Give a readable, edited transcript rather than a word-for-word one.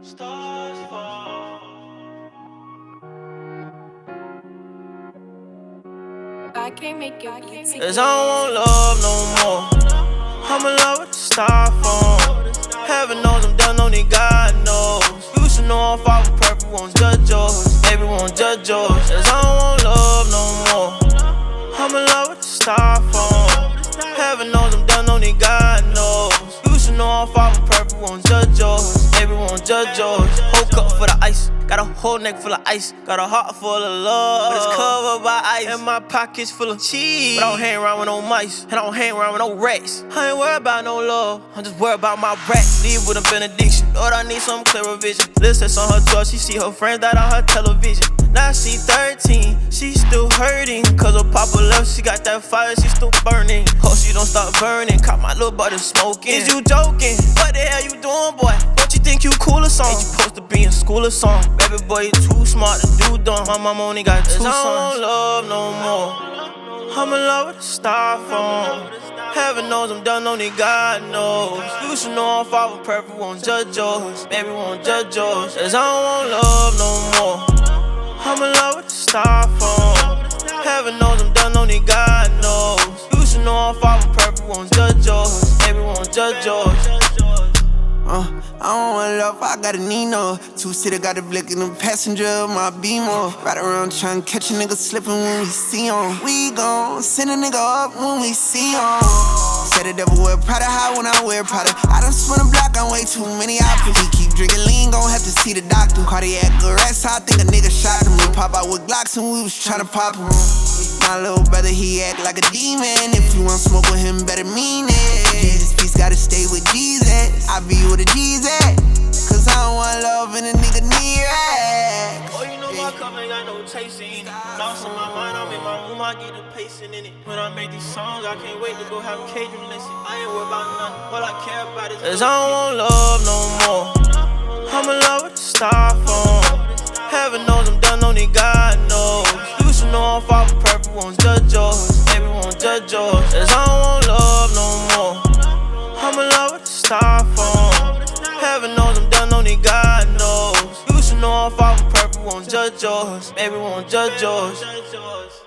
Stars fall. I can't make it easy. Cause I don't want love no more. I'm in love with the styrofoam. Heaven knows I'm done, only God knows. You should know if I was perfect, won't judge yours. Baby, won't judge yours. Cause I don't want love no more. I'm in love with the styrofoam. Heaven knows I'm done, only God knows. You should know if I was perfect, won't judge yours. Baby, won't judge yours. Whole cup for the ice. Got a whole neck full of ice, got a heart full of love, but it's covered by ice. And my pockets full of cheese, but I don't hang around with no mice, and I don't hang around with no rats. I ain't worried about no love, I'm just worried about my rats. Leave with a benediction, Lord, I need some clearer vision. Listen on her door, she see her friends died on her television. Now she 13, she still hurting, cause her papa left, she got that fire, she still burning. Hope she don't stop burning, caught my little brother smoking. Is you joking? What the hell you doing, boy? Don't you think you cool or something? Ain't you supposed to be in school or something? Baby boy, you too smart to do dumb. My mama only got 2 sons. I don't love no more. I'm in love with the styrofoam. Heaven knows I'm done, only God knows. You should know if I was perfect, won't judge yours. Baby, won't judge yours. Cause I don't want love no more. I'm in love with the styrofoam. Heaven knows I'm done, only God knows. You should know if I was perfect, won't judge yours. Baby, won't judge yours. I don't want love, I got a Nino. Two-seater, got a blick in the passenger of my Beamer. Ride around tryna catch a nigga slipping when we see him. We gon' send a nigga up when we see him. Say the devil wear Prada high when I wear Prada. I done spun a block on way too many options. He keep drinking lean, gon' have to see the doctor. Cardiac arrest, I think a nigga shot him. We pop out with Glocks and we was tryna pop him. My little brother, he act like a demon. If you want smoke with him, better mean it. Jesus peace gotta stay with Jesus. I be with a Jesus. Cause I don't want love and a nigga need racks. Oh, you know my cup ain't got no taste in it. Lost in my mind, I'm in my room, I get the pacing in it. When I make these songs, I can't wait to go have a Cajun listen. I ain't worried about nothing, all I care about is cause I don't want love no more. I'm in love with the styrofoam. Heaven knows I'm done, only God knows. You should know if I was perfect, won't judge yours. Baby, won't judge yours. Cause I don't want love no more. I'm in love with the styrofoam. Heaven knows I'm done, only God knows. You should know if I was perfect, won't judge yours. Baby, won't judge yours.